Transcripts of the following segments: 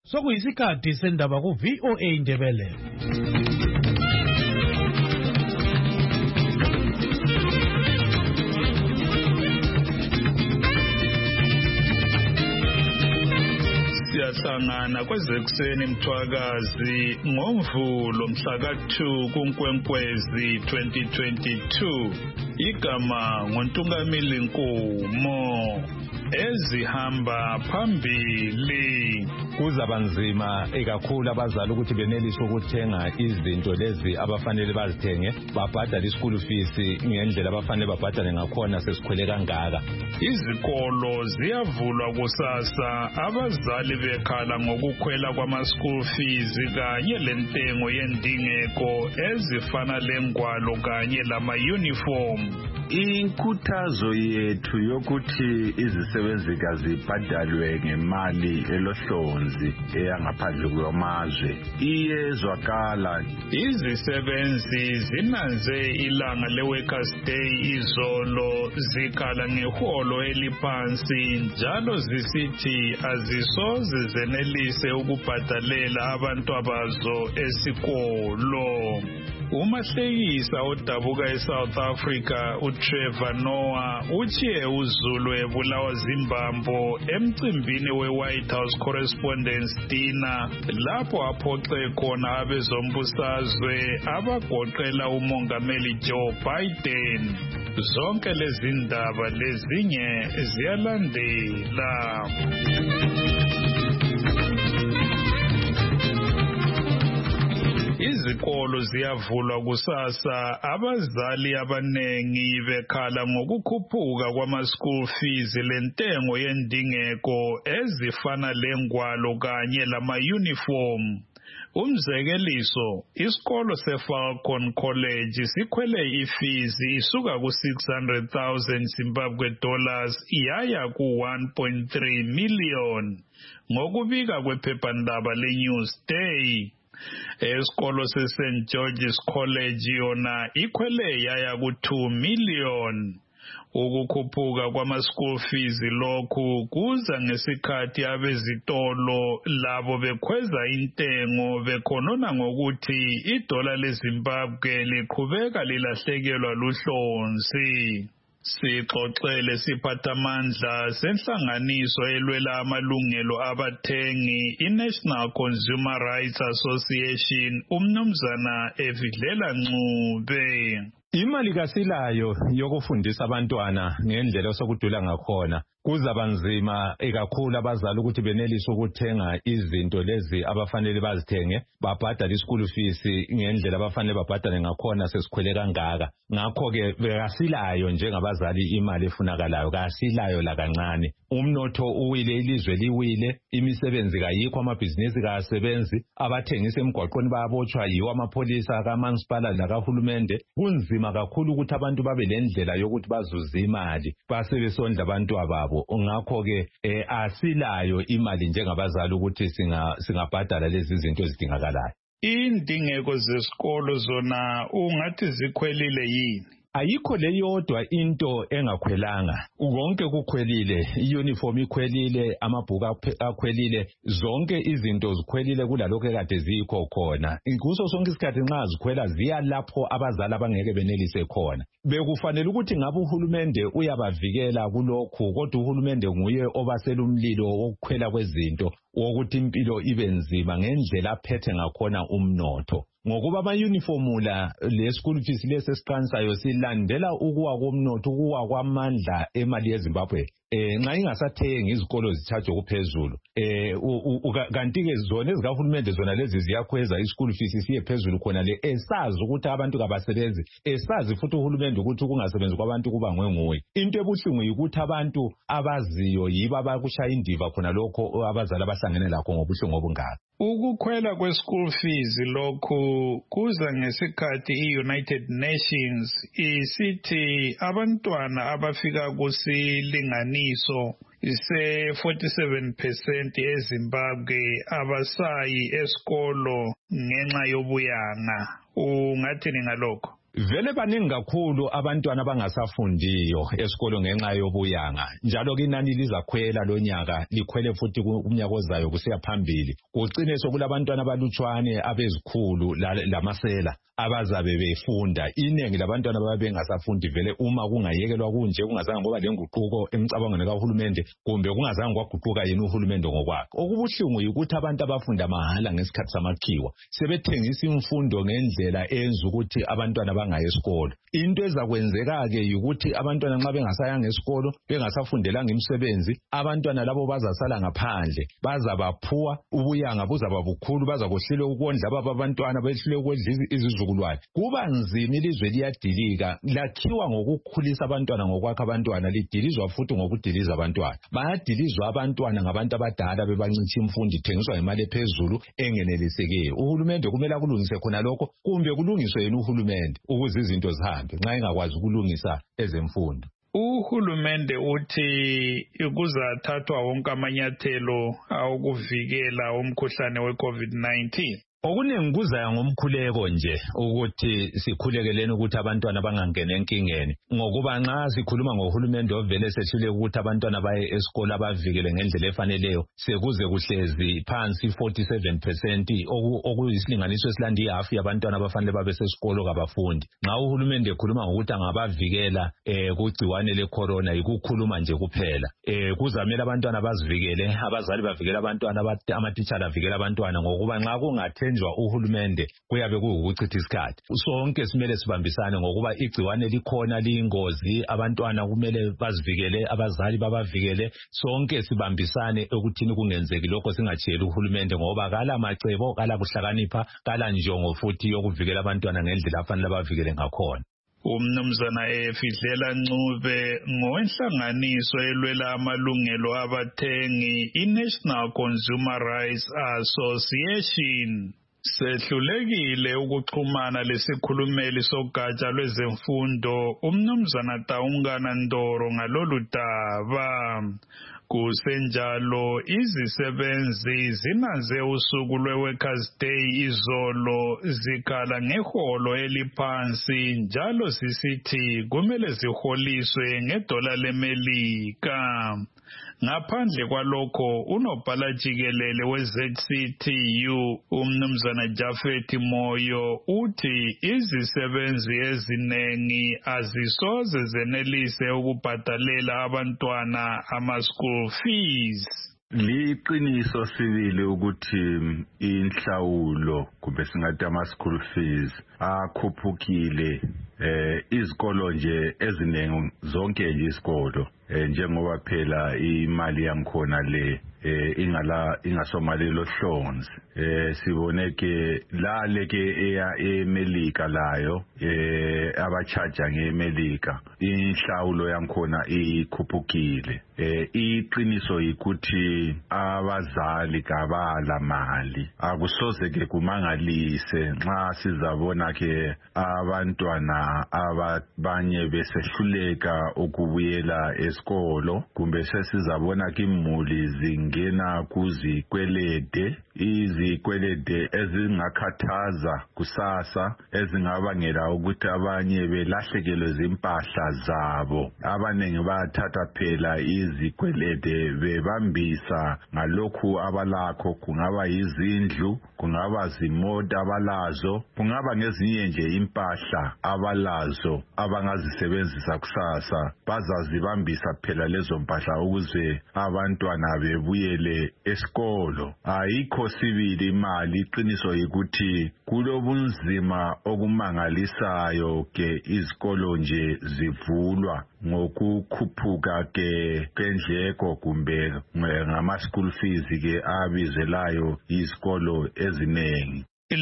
Sokuyisikhathi sendaba ku VOA Indebele. Siyahlangana kwezekuseni Mthwakazi ngoMvulo mhla ka-2 kuNkwenkwezi 2022. Igama ngoNtungamili Nkumo. Ezihamba phambili. Kuzaba nzima kakhulu abazali ukuthi benelise ukuthenga izinto lezi abafanele bazithenge, babhadale ischool fees ngendlela abafanele babhadale ngakhona sesikhwele kangaka. Izikolo ziyavulwa kusasa, abazali bekhala ngokukhwela kwama-school fees kanye lentengo yendingeko ezifana lengwalo kanye lama-uniform. Inkuthazo yethu yokuthi izisebenzi kazibhadalwe ngemali elohlonzi eyangaphandle kwamazwe iyezwakala. Izisebenzi zinanze ilanga le-Workers' Day izolo zikhala ngeholo eliphansi njalo zisithi azisoze zenelise ukubhadalela abantwabazo esikolo. Umahlekisa odabuka eSouth Africa uTrevor Noah uthi uZulu ebulawa zimbambo emcimbini we-White House Correspondents' Dinner lapho aphoxe khona abezombusazwe abagoqela uMongameli Joe Biden. Zonke lezi ndaba lezinye ziyalandela. Izikolo ziyavulwa kusasa, abazali abanengi bekhala ngokukhuphuka kwama-school fees lentengo yendingeko ezifana lengwalo kanye lama-uniform. Umzekeliso, isikolo seFalcon College sikhwele ifees isuka ku$600,000 Zimbabwe dollars yaya ku$1.3 million ngokubika kwephephandaba leNewsday. Esikolo seSt George's College yona ikhwele yaya ku$2 million. Ukukhuphuka kwama-school fees lokhu kuza ngesikhathi abezitolo labo bekhweza intengo bekhonona ngokuthi idola leZimbabwe liqhubeka lilahlekelwa luhlonzi. Sixoxele siphathamandla senhlanganiso elwela amalungelo abathengi iNational Consumer Rights Association umnumzana Evidlela Ncube. Imali kasilayo yokufundisa abantwana ngendlela osokudula ngakhona. Kuzaba nzima kakhulu abazali ukuthi benelise ukuthenga izinto lezi abafanele bazithenge, babhadale ischool fees ngendlela abafanele babhadale ngakhona sesikhwele kangaka. Ngakho-ke kasilayo njengabazali imali efunakalayo, kasilayo la kancane. Umnotho uwile, ilizwe liwile, imisebenzi kayikho, amabhizinisi kasebenzi, abathengisa emgwaqweni bayabotshwa yiwo amapholisa kaMansipala lakahulumende. Kunzima kakhulu ukuthi abantu babe lendlela yokuthi bazuze imali basebesondla abantu ababo. Ngakho-ke asilayo imali njengabazali ukuthi singabhadala lezi zinto ezidingakalayo. Indingeko zesikolo zona ungathi zikhwelile yini? Ayikho leyodwa into engakhwelanga. Konke kukhwelile, iuniform ikhwelile, amabhuku akhwelile, zonke izinto zikhwelile kulalokho ekade zikho khona. Kuso sonke isikhathi nxa zikhwela ziya lapho abazali abangeke benelise khona. Bekufanele ukuthi ngabe uhulumende uyabavikela kulokhu, kodwa uhulumende nguye obasela umlilo wokukhwela kwezinto, wokuthi impilo ibe nzima ngendlela aphethe ngakhona umnotho. Ngokuba ama-uniform la le-school fees lesesiqanisayo silandela ukuwa komnotho, ukuwa kwamandla emali yeZimbabwe. Nxa ingasathengi izikolo zithathwe kuphezulu. Kanti-ke zona ezikahulumende zona lezi ziyakhweza ischool fees siye phezulu khona le, esazi ukuthi abantu kabasebenzi, esazi futhi uhulumende ukuthi ukungasebenzi kwabantu kubangwe nguye. Into ebuhlungu yikuthi abantu abaziyo yibo abakushaya indiva khona lokho abazali abahlangene lakho ngobuhlungu obungaka. Ukukhwela kwe-school fees lokhu kuza ngesikhathi i-United Nations isithi abantwana abafika kusilinganiso se-47% eZimbabwe abasayi esikolo ngenxa yobuyanga. Ungathini ngalokho? vele baningi kakhulu abantwana abangasafundiyo esikolo ngenxa yobuyanga njalo inani lizakhwela lonyaka likhwele futhi kumnyaka ozayo kusiya phambili kugcine sokulabantwana abalutshwane abezikhulu lamasela abazabe befunda iningi labantwana babengasafundi vele uma kungayekelwa kunje kungazange ngoba lenguquko emicabangweni kahulumende kumbe kungazange kwaguquka yini uhulumende ngokwakhe okubuhlungu ukuthi abantu abafunda mahala ngesikhathi samakhiwa sebethengisa imfundo ngendlela enza ukuthi abantwana bangayi esikolo into ezakwenzeka-ke ukuthi abantwana nxa bengasayanga esikolo bengasafundelanga imisebenzi abantwana labo bazasala ngaphandle bazabaphuwa ubuyanga buzaba bukhulu bazakohlulwe ukondla baba abantwana behlulwe ukondla izizukulwane kuba nzima ilizwe liyadilika lakhiwa ngokukhulisa abantwana ngokwakha abantwana lidilizwa futhi ngokudiliza abantwana bayadilizwa abantwana ngabantu abadala bebancitsha imfundo ithengiswa ngemali ephezulu engenelisekiyo uhulumende kumele akulungise khona lokho kumbe kulungiswe yena uhulumende ukuze izinto zihambe nxa engakwazi ukulungisa ezemfundo uhulumende uthi kuzathathwa wonke amanyathelo okuvikela umkhuhlane we-COVID-19 okuningi kuzaya ngomkhuleko nje ukuthi sikhulekeleni ukuthi abantwana bangangena enkingeni ngokuba nxa sikhuluma ngohulumende ovele sehlule ukuthi abantwana baye esikolo abavikele ngendlela efaneleyo sekuze kuhlezi phansi 47% okuyisilinganiso esilanda ihafu yabantwana abafanele babe sesikolo kabafundi nxa uhulumende ekhuluma ngokuthi angabavikela kugciwane le-corona yikukhuluma nje kuphela kuzamele abantwana bazivikele abazali bavikele abantwana amatitshala avikele abantwana ngokuba nxa kungathenjwa uhulumende kuyabe kuwukuchitha isikhathi sonke simele sibambisane ngokuba igciwane likhona liyingozi abantwana kumele bazivikele abazali babavikele sonke sibambisane ekuthini kungenzeki lokho singachiyeli uhulumende ngoba kala macebo kala kuhlakanipha kala njongo futhi yokuvikela abantwana ngendlela afanele bavikele ngakhona umnumzana Fidlela Ncube ngowenhlanganiso elwela amalungelo abathengi iNational Consumer Rights Association sehlulekile ukuxhumana lesikhulumeli sogatsha lwezemfundo umnumzana Taungana Ndoro ngalolu daba kusenjalo izisebenzi zinaze usuku lwe-Workers' Day izolo zikhala ngeholo eliphansi njalo zisithi kumele ziholiswe $1 leMelika ngaphandle kwalokho unobhala jikelele we-ZCTU umnumzana Jafet Moyo uthi izisebenzi ezinengi azisoze zenelise ukubhadalela abantwana ama-school fees liqiniso sibili ukuthi inhlawulo kumbe singathi ama-school fees akhuphukile izikolo nje ezinengi zonke nje isikolo njengoba phela imali yangikhona le ingasomalelo hlonzi sibone ke lale ke eya eMelika layo abachaja ngeMelika inhlawulo yangikhona ikhuphukile iqiniso ukuthi abazali kabala mali akusoze ke kumangalise nxa sizabona ke abantwana abanye besehluleka ukubuyela esikolo kumbe sesizabona ke imuli zingena kuzikwelede izikwelede ezingakhathaza kusasa ezingabangela ukuthi abanye belahlekelwe zimpahla zabo abaningi bayathatha phela izikwelede bebambisa ngalokhu abalakho kungaba yizindlu kungaba zimota abalazo kungaba ngezinye nje impahla abalazo abangazisebenzisa kusasa bazazibambisa phela lezo mpahla ukuze abantwana bebuyele esikolo ayikho sibili imali iqiniso ukuthi kulobunzima okumangalisayo ke izikolo nje zivulwa ngokukhuphuka ke kendleko kumbe ngama-school fees ke abizelayo izikolo ezinengi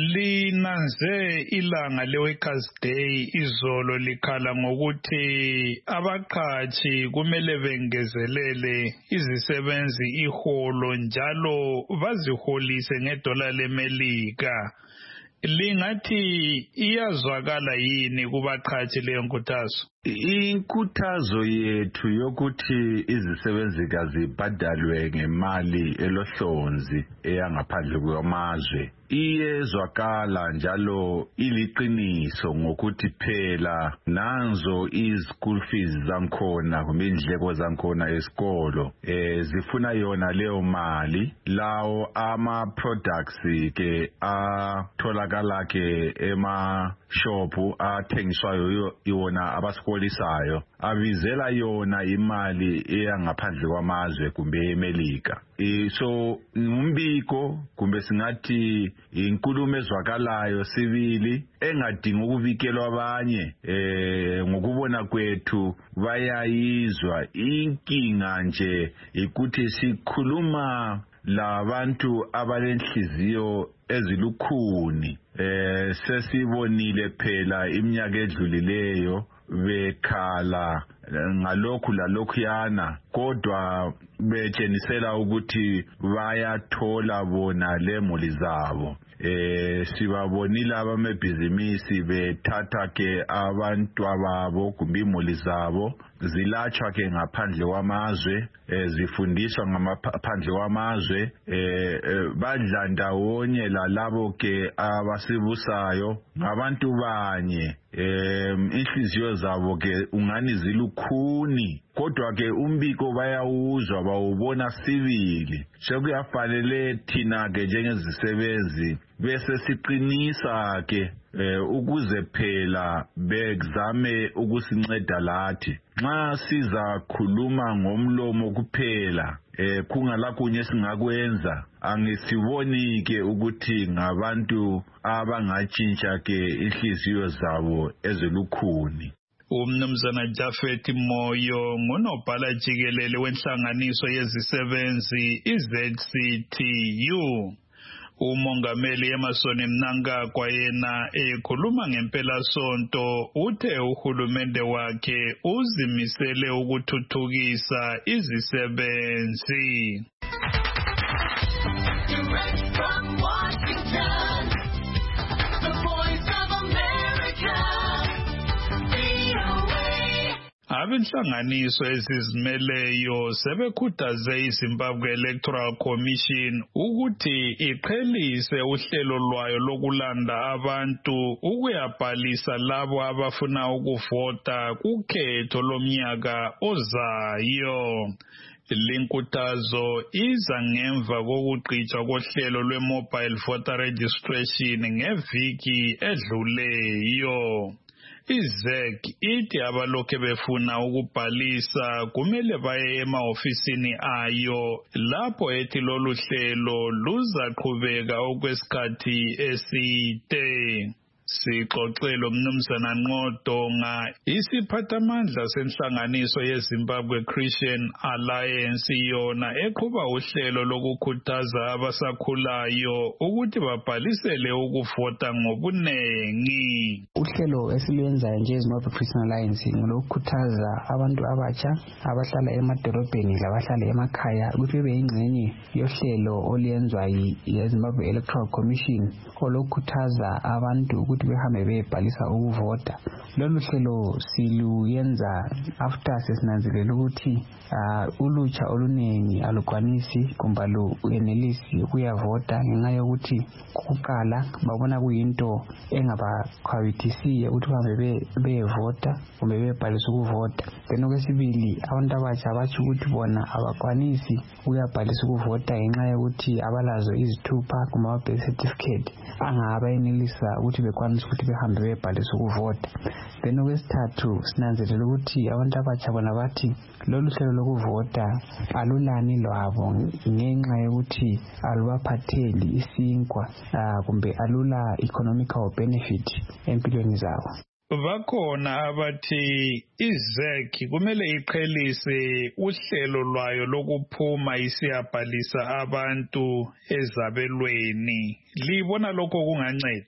linanze ilanga le-Workers' Day izolo likhala ngokuthi abaqhatshi kumele bengezelele izisebenzi iholo njalo baziholise $1 leMelika lingathi iyazwakala yini kubaqhatshi leyo nkuthazo Inkuthazo yethu yokuthi izisebenzi kazibhadalwe ngemali elohlonzi eyangaphandle kwamazwe iyezwakala njalo iliqiniso ngokuthi phela nanzo school fees zankhona kumbe indleko zankhona esikolo zifuna yona leyo mali lawo ama products ke atholakala ke shopu athengiswayo iwona abasikolisayo abizela yona imali eyangaphandle kwamazwe kumbe eMelika. So umbiko kumbe singathi inkulumo ezwakalayo sibili engadingi ukubikelwa abanye ngokubona kwethu bayayizwa. Inkinga nje ikuthi sikhuluma labantu abalenhliziyo ezilukhuni. Sesibonile phela iminyaka edlulileyo bekhala ngalokhu lalokhuyana kodwa betshenisela ukuthi bayathola bona lemuli zabo. Sibabonile abamebhizinisi bethatha ke abantu ababo kumbe imuli zabo zilatshwa ke ngaphandle kwamazwe, zifundiswa ngaphandle kwamazwe, badla ndawonye lalabo ke abasibusayo ngabantu banye. Inhliziyo zabo ke ungani zilukhuni kodwa ke umbiko bayawuzwa bawubona sibili. Sekuyafanele thina ke njengezisebenzi bese siqinisa ke ukuze phela bezame ukusinceda lathi. Nxa siza khuluma ngomlomo kuphela kungala kunye singakwenza angisiboni ke ukuthi ngabantu abangatshintsha ke inhliziyo zabo ezilukhuni. Umnumzana Jafet Moyo ngunobhala jikelele wenhlanganiso yezisebenzi iZCTU. Umongameli Emerson Mnangagwa yena ekhuluma ngempela sonto uthe uhulumende wakhe uzimisele ukuthuthukisa izisebenzi. Direct from Washington, the voice of America, VOA. Abenhlanganiso ezizimeleyo sebekhuthaze iZimbabwe Electoral Commission ukuthi iqhelise uhlelo lwayo lokulanda abantu ukuyabhalisa labo abafuna ukuvota kukhetho lomnyaka ozayo. Linkuthazo iza ngemva kokugqitshwa kohlelo lwe-mobile voter registration ngeviki edluleyo. IZEC ithi abalokhe befuna ukubhalisa kumele baye emahofisini ayo lapho ethi lolu hlelo luzaqhubeka okwesikhathi eside. Sixoxelo Mnumzana Nqodonga isiphathamandla senhlanganiso yeZimbabwe Christian Alliance yona eqhuba uhlelo lokukhuthaza abasakhulayo ukuthi babhalisele ukuvota ngobunengi. Uhlelo esilwenzayo nje eZimbabwe Christian Alliance ngolokukhuthaza abantu abatsha abahlala emadolobheni labahlala emakhaya ukuthi bebe yingxenye yohlelo oluyenzwa yiZimbabwe Electoral Commission olokukhuthaza abantu ukuthi behambe bebhalisa ukuvota. Lolu hlelo siluyenza after sesinanzelela ukuthi ulutsha olunengi alukwanisi kumbe aluyenelisi ukuyavota ngenxa yokuthi kuqala babona kuyinto engabakhwabithisiyo ukuthi bahambe beyevota kumbe bebhalisa ukuvota. Then okwesibili abantu abatsha batsho ukuthi bona abakwanisi ukuyabhalisa ukuvota ngenxa yokuthi abalazo izithupha kumbe ama-birth certificate angabayenelisa ukuthi bekwanisa ukuthi behambe bebhalisa ukuvota. Then okwesithathu sinanzelela ukuthi abantu abatsha bona bathi lolu hlelo lokuvota alulani lwabo ngenxa yokuthi alubaphatheli isinkwa kumbe alula economical benefit empilweni zabo. Bakhona abathi iZEC kumele iqhelise uhlelo lwayo lokuphuma isiyabhalisa abantu ezabelweni. Libona lokho kunganceda?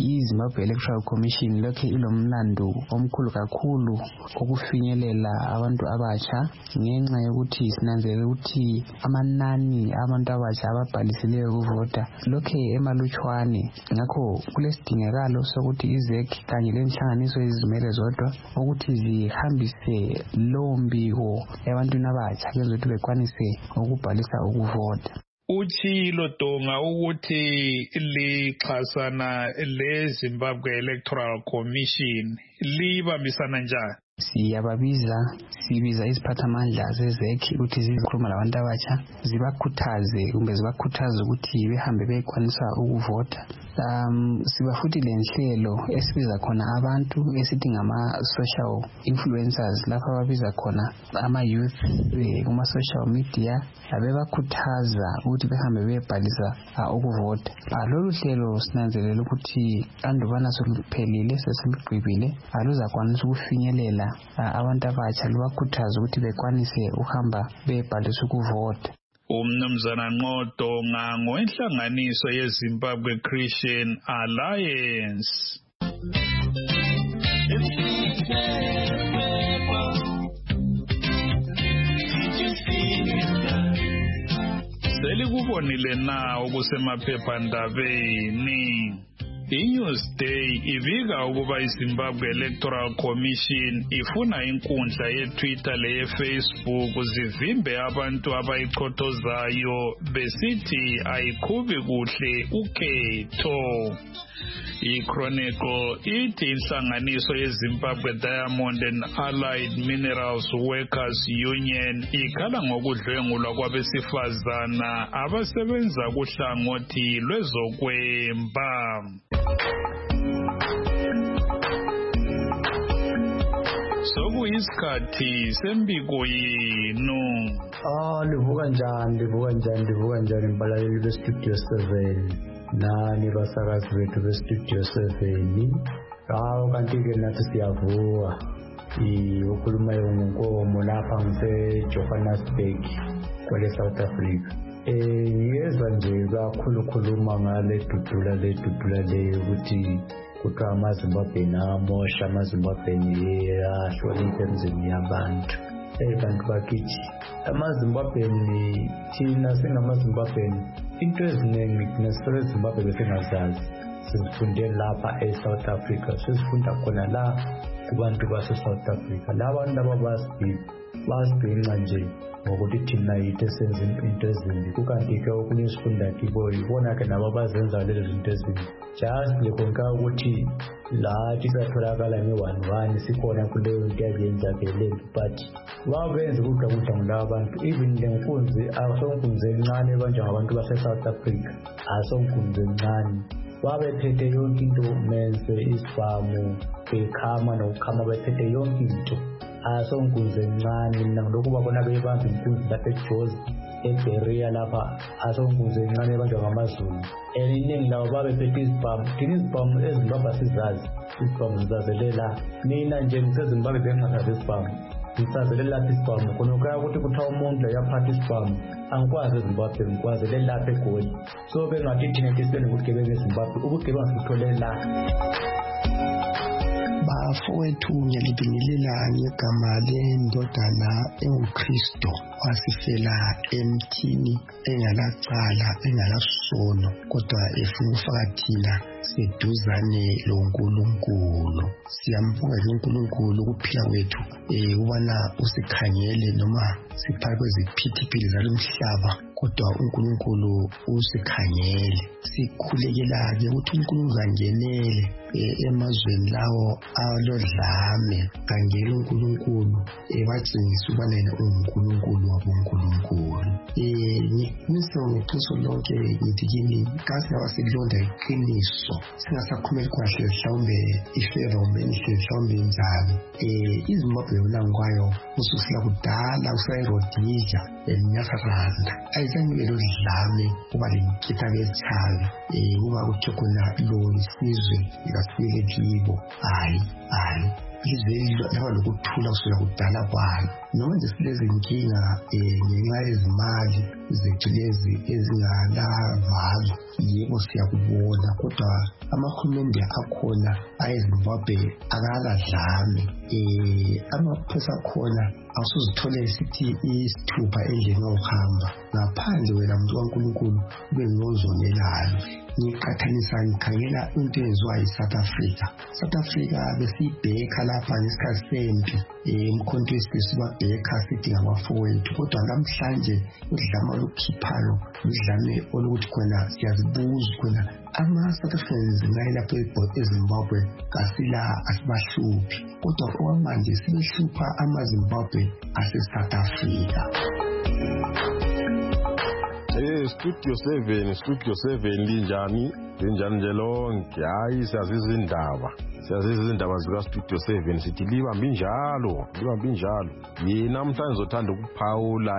iZimbabwe Electoral Commission lokhe ilomlando omkhulu kakhulu okufinyelela abantu abatsha ngenxa yokuthi sinanzelela ukuthi amanani abantu abatsha ababhalisileyo ukuvota lokhe emalutshwane. Ngakho kulesidingakalo sokuthi iZEC kanye lenhlanganiso ezizimele zodwa ukuthi zihambise lowo mbiko ebantwini abatsha kwenza ukuthi bekwanise ukubhalisa ukuvota. Utshilo Donga ukuthi lixhasana leZimbabwe Electoral Commission libambisana njani? Sibiza iziphathamandla zeZEC ukuthi zizokhuluma labantu abatsha zibakhuthaze ukuthi behambe bekwanisa ukuvota. Siba futhi lenhlelo esibiza khona abantu esithi ngama-social influencers lapha ababiza khona ama-youth kuma-social media bebakhuthaza ukuthi behambe bebhalisa ukuvota. Lolu hlelo sinanzelela ukuthi andubana seluphelile sesilugqibile luzakwanisa ukufinyelela abantu abatsha lubakhuthaza ukuthi bekwanise ukuhamba bebhalisa ukuvota. Umnumzana Nqodo ngowenhlanganiso yeZimbabwe Christian Alliance. Selikubonile na okusemaphephandabeni. iNewsday ibika ukuba iZimbabwe Electoral Commission ifuna inkundla yeTwitter leyeFacebook zivimbe abantu abayichothozayo besithi ayiqhubi kuhle ukhetho. iChronicle ithi inhlanganiso yeZimbabwe Diamond and Allied Minerals Workers Union ikhala ngokudlwengulwa kwabesifazana abasebenza kuhlangothi lwezokwemba. Sokuyisikhathi sembiko yenu. Livuka njani mbalaleli bestudio 7 nani basakazi bethu bestudio 7. Kanti-ke nathi siyavuka ukhuluma ngonkomo lapha ngise-Johannesburg kwele South Africa. Ngiyezwa nje kakhulukhuluma ngale dudula le ukuthi kuthiwa amaZimbabweni amosha, amaZimbabweni ahloniphe emzini yabantu. Bantu bakithi amaZimbabweni thina singamaZimbabweni into eziningi neseZimbabwe besingazazi sizifunde lapha eSouth Africa, sizifunda khona la kubantu base-South Africa. La bantu laba basibhinca nje ngokuthi thina yitho esenza into ezimbi, kukanti-ke okunye isifunda kibo yibona-ke nabo abazenza lezo zinto ezimbi. Just lekonka ukuthi lathi satholakala nge-1-1 sikhona kuleyo nto yabenza-ke lempi, but babenza ukudla ngulaba bantu. Even le nkunzi asonkunzi encane banjengabantu base-South Africa, asonkunzi encane babephethe yonke into, mense, isibhamu, bekhama nokukhama bephethe yonke into. Asonkunzi encane mina ngilokhu babona bebamba inkunzi lapha eJozi eBeria lapha, asonkunzi encane banjwa ngamaZulu. Iningi labo babephethe isibhamu. Thina isibhamu eZimbabwe sizazi, isibhamu sizazelela. Mina nje ngiseZimbabwe bengingasazi isibhamu, ngisazelela lapha isibhamu khona ukaya ukuthi kuthiwa umuntu uyaphatha isibhamu angikwazi eZimbabwe, ngikwazele lapha eGoli. So bengathi thina tisibene ubugebengu eZimbabwe, ubugebengu sithole la. Bafowethu ngiyalibingelela ngegama lendodana enguKristo wasifela emthini engalacala engalasono kodwa efuna ukufaka thina seduzane loNkulunkulu. Siyambonga uNkulunkulu ukuphila kwethu ubana usikhangele noma siphakathi kweziphithiphithi zalo mhlaba, kodwa uNkulunkulu usikhangele. Sikhulekela-ke ukuthi uNkulunkulu angenele emazweni lawo alodlame, kangele uNkulunkulu batshengise ukubana yena unguNkulunkulu wabonkulunkulu. Ngimisa ngeqiniso lonke ngithi kini kasingaba silonda iqiniso singasakhulumeli kahle mhlawumbe ifeva umenihle mhlawumbe njani. iZimbabwe yona ngwayo ususila kudala usayirodija enyakazanda ayizange lodlame kuba lenkitha bechawe kuba kutho khona lo isizwe ikafike kibo. Hayi izwe laba lokuthula kusukela kudala kwalo. noma nje silezinkinga ngenxa yezimali zethu lezi ezinganavalo. Yebo siyakubona, kodwa amahulumende akhona ayeZimbabwe akaladlami. Amaphosa akhona awusuzithole sithi isithupha endleni ohamba ngaphandle wena muntu kaNkulunkulu ube ngozonelayo. Ngiqathanisa ngikhangela into eyenziwa yi-South Africa. South Africa besiyibhekha lapha ngesikhathi sempi umkhonto wesibisi babhekha sithi ngabafowethu, kodwa namhlanje udlame olukhiphayo udlame olukuthi khona siyazibuza khona ama-South Africans ngayilapho eZimbabwe kasila asibahluphi, kodwa okwamanje sibehlupha amaZimbabwe ase-South Africa. Studio 7 linjani nje lonke. Hayi siyaziza izindaba zika Studio 7 sithi libambe njalo. Yena namhlanje zothanda ukuphawula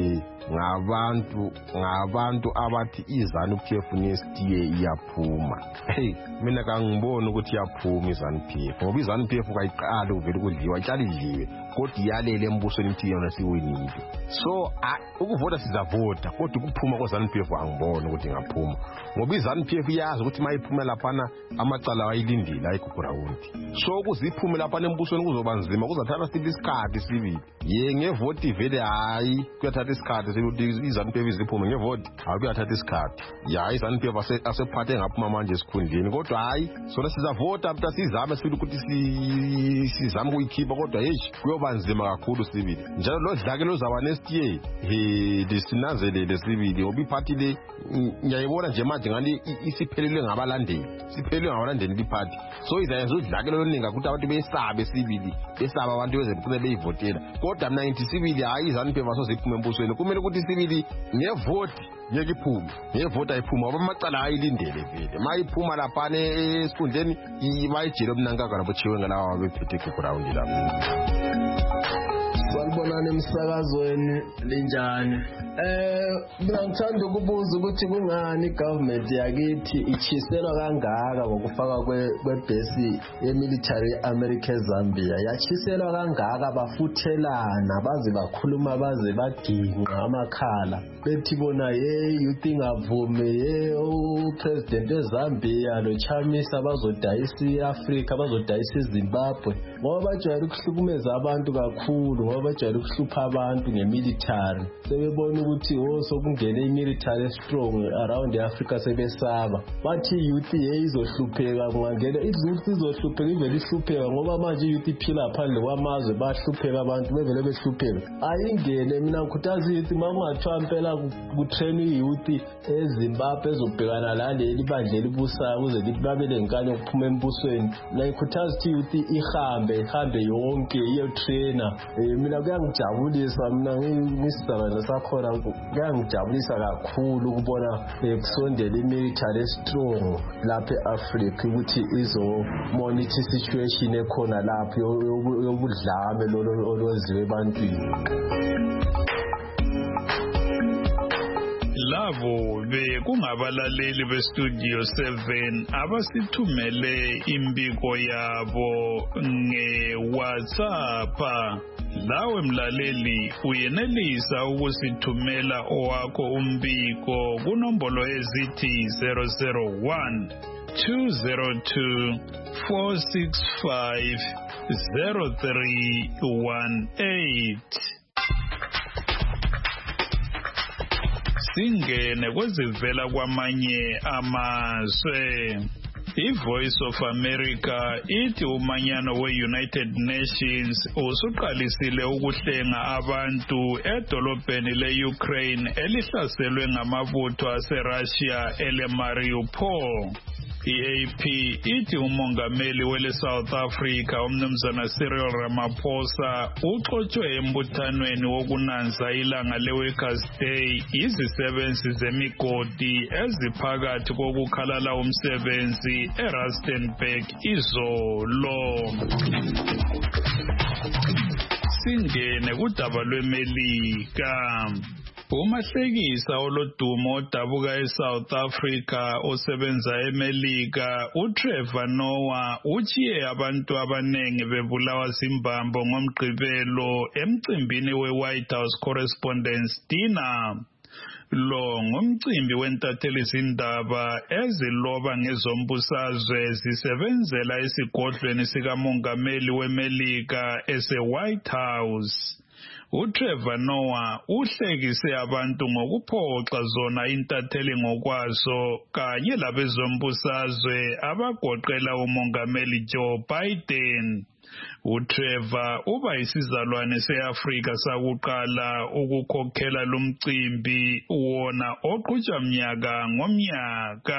ngabantu abathi iZANU-PF nesitiye iyaphuma. Mina kangiboni ukuthi iyaphuma iZANU-PF, ngoba iZANU-PF kayiqala uvela ukudliwa ihlala idliwe, kodwa iyalele embusweni ithi yona siwinile. So ukuvota sizavota, kodwa ukuphuma kweZANU-PF angiboni ukuthi ingaphuma, ngoba iZANU-PF iyazi ukuthi mayiphuma laphana amacala ayilindile ayigugurawundi. So ukuziphume laphana embusweni kuzoba nzima, kuzathatha sithi isikhathi sibili. Ngevoti vele hayi kuyathatha isikhathi ukuthi iZANU-PF iziphume ngevoti, hayi kuyathatha isikhathi. iZANU-PF asephathe ngaphuma manje esikhundleni, kodwa hayi sona sizavota after sizame sibili ukuthi sizame ukuyikhipha, kodwa kuyoba nzima kakhulu sibili. Njalo lo dlake lozaba nesitiye lisinanzelele sibili, ngoba iphathi le ngiyayibona nje manje ngani isiphelelwe ngabalandeli liphathi. So izayenza udlake loluningi ukuthi abantu besabe sibili, besaba abantu bezempilo beyivotela. Kodwa mina ngithi sibili hayi iZANU-PF asoziphuma embusweni, kumele ukuthi sibili ngevoti ngeke iphume, ngevoti ayiphuma ngoba amacala ayilindele vele. Mayiphuma laphana esikhundleni bayijele omnankaka nabochiwe ngalawa abephethe igugrawundi lapho. Sanibonani emsakazweni, linjani? Mina ngithanda ukubuza ukuthi kungani igovernment yakithi ichisela kangaka ngokufaka kwebhesi yemilitary ye-America eZambia. Yachiselwa kangaka, bafuthelana baze bakhuluma baze badinga amakhala bethi bona youth ingavumi, upresident weZambia loChamisa bazodayisa iAfrica, bazodayisa iZimbabwe, ngoba bajwayele ukuhlukumeza abantu kakhulu, ngoba bajwayele ukuhlupha abantu ngemilitary. Sebebona ukuthi sokungene imilitary strong around eAfrica sebesaba, bathi youth izohlupheka, kungangena iZulu izohlupheka, ivele ihlupheka ngoba manje youth iphila phandle kwamazwe, bahlupheka abantu bevele behlupheka. Ayingene, mina ngikhuthaza youth mangathiwa impela kutrain youth eZimbabwe ezobhekana laleli bandla elibusayo ukuze lithi babe lenkani yokuphuma embusweni. Mina ngikhuthaza ukuthi youth ihambe yonke iyotrainer. Mina kuyangijabulisa, mina ngisisebenza sakhona, kuyangijabulisa kakhulu ukubona kusondela imilitary strong lapha eAfrica ukuthi izomonitor situation ekhona lapho yobudlame olwenziwe ebantwini. Labo bekungabalaleli beStudio 7 abasithumele imbiko yabo ngeWhatsApp. Lawe mlaleli uyenelisa ukusithumela owakho umbiko kunombolo ezithi 001 202 465 0318. Singene kwezivela kwamanye amazwe. iVoice of America ithi umanyano we-United Nations usuqalisile ukuhlenga abantu edolobheni le-Ukraine elihlaselwe ngamabutho aseRussia ele-Mariupol. I-AP ithi umongameli wele-South Africa umnumzana Cyril Ramaphosa uxotshwe embuthanweni wokunanza ilanga le-Workers' Day izisebenzi zemigodi eziphakathi kokukhalala umsebenzi eRustenburg izolo. Singene kudaba lweMelika. Umahlekisa olodumo odabuka eSouth Africa osebenza eMelika uTrevor Noah uchiye abantu abanengi bebulawa zimbambo ngomgqibelo emcimbini weWhite House Correspondents' Dinner. Lo ngumcimbi wentatheli zindaba eziloba ngezombusazwe zisebenzela esigodlweni sikamongameli weMelika ese-White House. uTrevor Noah uhlekise abantu ngokuphoxa zona intatheli ngokwaso kanye labezombusazwe abagoqela umongameli Joe Biden. uTrevor uba isizalwane seAfrika sakuqala ukukhokhela lumcimbi wona oqhutshwa mnyaka ngomnyaka.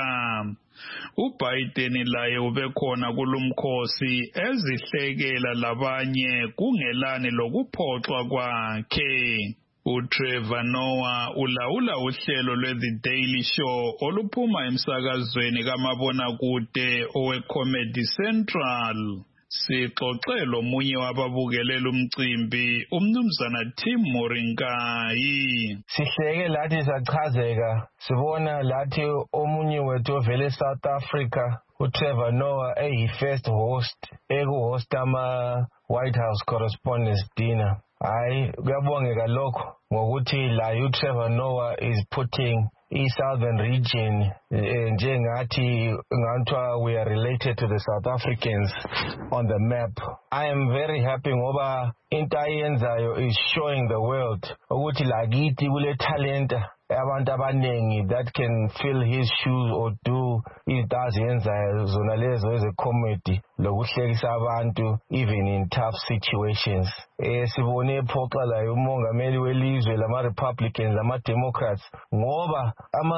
uBiden laye ubekhona kulumkhosi ezihlekela labanye kungelani lokuphoxwa kwakhe. uTrevor Noah ulawula uhlelo lweThe Daily Show oluphuma emsakazweni kamabonakude oweComedy Central. Sixoxelo omunye wababukelela umcimbi umnumzana Tim Moringai. Sihleke lathi sachazeka sibona lathi omunye wethu ovele South Africa uTrevor Noah first host ekuhost ama White House Correspondents' Dinner. Hayi kuyabongeka lokho ngokuthi la uTrevor Noah is putting Southern region njengathi nganthiwa we are related to the South Africans on the map. I am very happy ngoba into ayenzayo is showing the world ukuthi lakithi kule talent abantu abanengi that can fill his shoes or do izinto azenzayo zona lezo eze-comedy lokuhlekisa abantu even in tough situations. Sibone phoxa la umongameli welizwe lama-Republicans lama-Democrats ngoba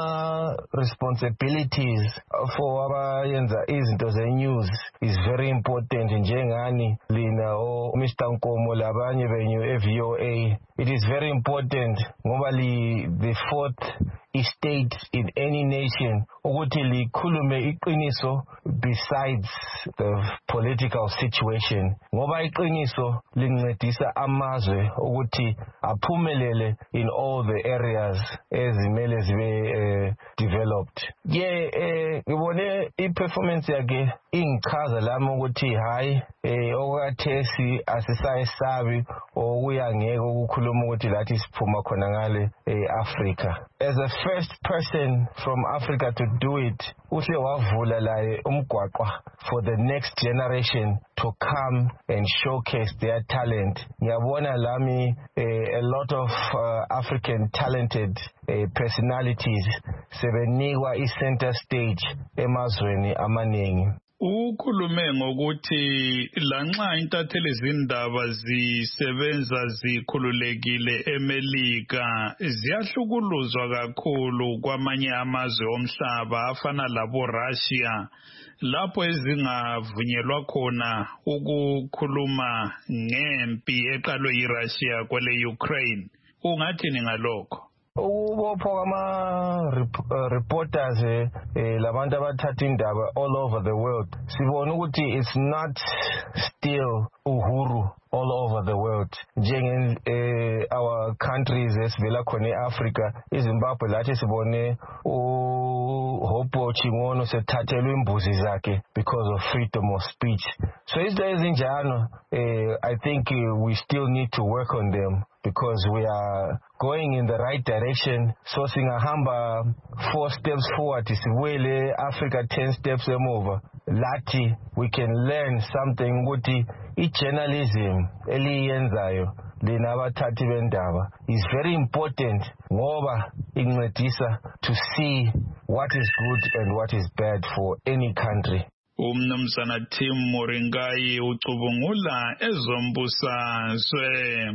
ama-responsibilities for abayenza izinto ze-news is very important njengani lina Mr. Nkomo labanye benyu e-VOA. It is very important ngoba the fourth estate in any nation ukuthi likhulume iqiniso besides the political situation ngoba iqiniso lincedisa amazwe ukuthi aphumelele in all the areas ezimele zibe developed. Ngibone i-performance yakhe ingichaza lami ukuthi hayi okwathesi asisayesabi okuya ngeke ukukhuluma ukuthi lathi siphuma khona ngale Africa. As a first person from Africa to do it, uhle wavula laye umgwaqwa for the next generation to come and showcase their talent. Ngiyabona lami a lot of African talented personalities sebenikwa i-center stage emazweni amaningi. Ukhulume ngokuthi lanxa intatheli zindaba zisebenza zikhululekile eMelika ziyahlukuluzwa kakhulu kwamanye amazwe omhlaba afana labo Russia lapho ezingavunyelwa khona ukukhuluma ngempi eqalwe yiRussia kwele Ukraine. Ungathini ngalokho? Ukubopho kwama-reporters labantu abathatha indaba all over the world sibona ukuthi it's not still uhuru all over the world our countries esivela khona eAfrica. iZimbabwe lathi sibone uHope Chingono sethathelwe imbuzi zakhe because of freedom of speech. So izinto ezinjalo I think we still need to work on them because we are going in the right direction. So singahamba 4 steps forward siwele Africa 10 steps emuva. Lathi we can learn something ukuthi i-journalism eliyenzayo lina abathathi bendaba is very important ngoba incedisa to see what is good and what is bad for any country. Umnumzana Tim Moringai ucubungula ezombusazwe.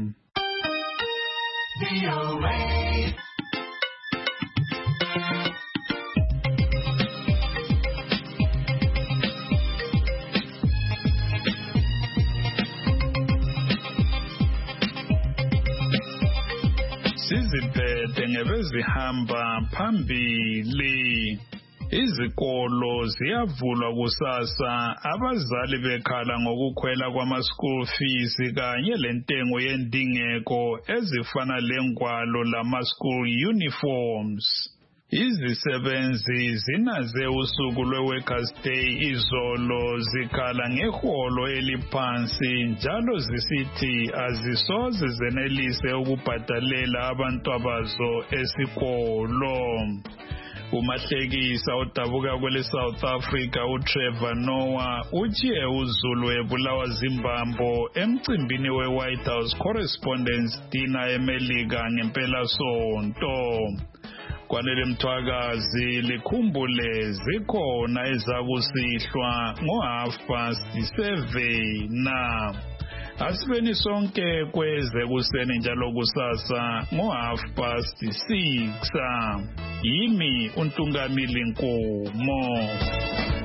Siziphethe ngebezihamba phambili. Izikolo ziyavulwa kusasa, abazali bekhala ngokukhwela kwama-school fees kanye lentengo yendingeko ezifana lengwalo lama-school uniforms. Izisebenzi zinaze usuku lwe-Workers' Day izolo zikhala ngeholo eliphansi njalo zisithi azisoze zenelise ukubhadalela abantwabazo esikolo. Umahlekisa odabuka kwele South Africa uTrevor Noah utshiye uZulu ebulawa zimbambo emcimbini we-White House Correspondents' Dinner eMelika ngempela sonto. Kwanele Mthwakazi likhumbule zikhona ezakusihlwa ngo7:30 na. Asibeni sonke kweze kuseni njalo kusasa ngo6:30. Yimi uNtungamili Nkomo.